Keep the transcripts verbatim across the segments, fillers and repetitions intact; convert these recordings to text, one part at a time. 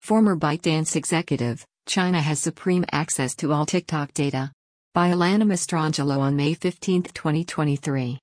Former ByteDance executive, China has supreme access to all TikTok data. By Alana Mastrangelo on May fifteenth, twenty twenty-three.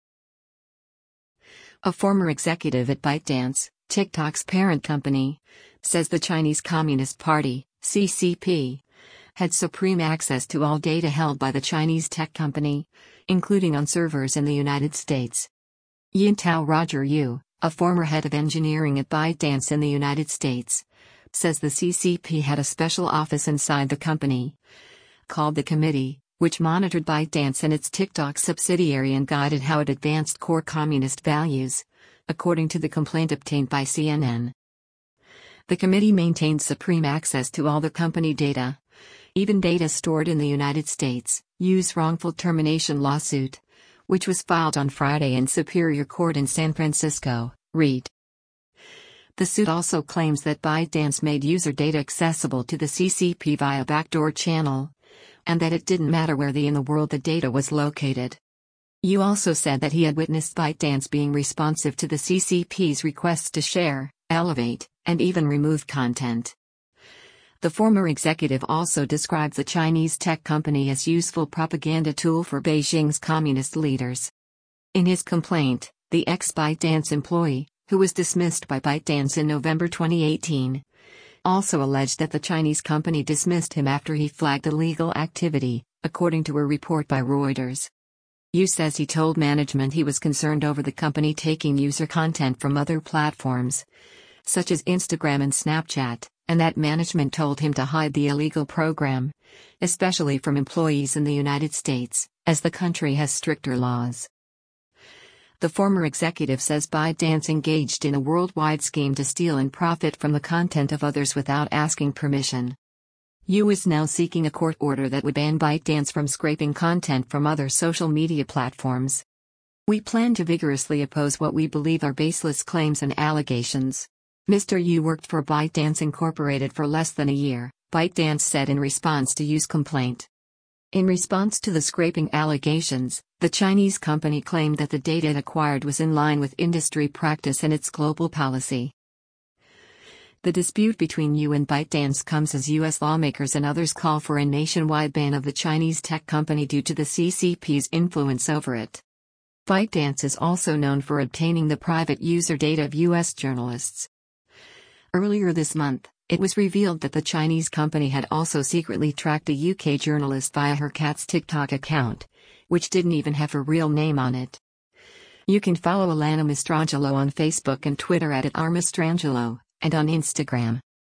A former executive at ByteDance, TikTok's parent company, says the Chinese Communist Party, C C P, had supreme access to all data held by the Chinese tech company, including on servers in the United States. Yintao Roger Yu, a former head of engineering at ByteDance in the United States, says the C C P had a special office inside the company, called the Committee, which monitored ByteDance and its TikTok subsidiary and guided how it advanced core communist values, according to the complaint obtained by C N N. The committee maintained supreme access to all the company data, even data stored in the United States. Yu's wrongful termination lawsuit, which was filed on Friday in Superior Court in San Francisco, read. The suit also claims that ByteDance made user data accessible to the C C P via backdoor channel, and that it didn't matter where the in the world the data was located. Yu also said that he had witnessed ByteDance being responsive to the C C P's requests to share, elevate, and even remove content. The former executive also described the Chinese tech company as useful propaganda tool for Beijing's communist leaders. In his complaint, the ex-ByteDance employee, who was dismissed by ByteDance in November twenty eighteen, also alleged that the Chinese company dismissed him after he flagged illegal activity, according to a report by Reuters. Yu says he told management he was concerned over the company taking user content from other platforms, such as Instagram and Snapchat, and that management told him to hide the illegal program, especially from employees in the United States, as the country has stricter laws. The former executive says ByteDance engaged in a worldwide scheme to steal and profit from the content of others without asking permission. Yu is now seeking a court order that would ban ByteDance from scraping content from other social media platforms. We plan to vigorously oppose what we believe are baseless claims and allegations. Mister Yu worked for ByteDance Incorporated for less than a year, ByteDance said in response to Yu's complaint. In response to the scraping allegations, the Chinese company claimed that the data it acquired was in line with industry practice and its global policy. The dispute between Yu and ByteDance comes as U S lawmakers and others call for a nationwide ban of the Chinese tech company due to the C C P's influence over it. ByteDance is also known for obtaining the private user data of U S journalists. Earlier this month, it was revealed that the Chinese company had also secretly tracked a U K journalist via her cat's TikTok account, which didn't even have her real name on it. You can follow Alana Mastrangelo on Facebook and Twitter at, at r mastrangelo, and on Instagram.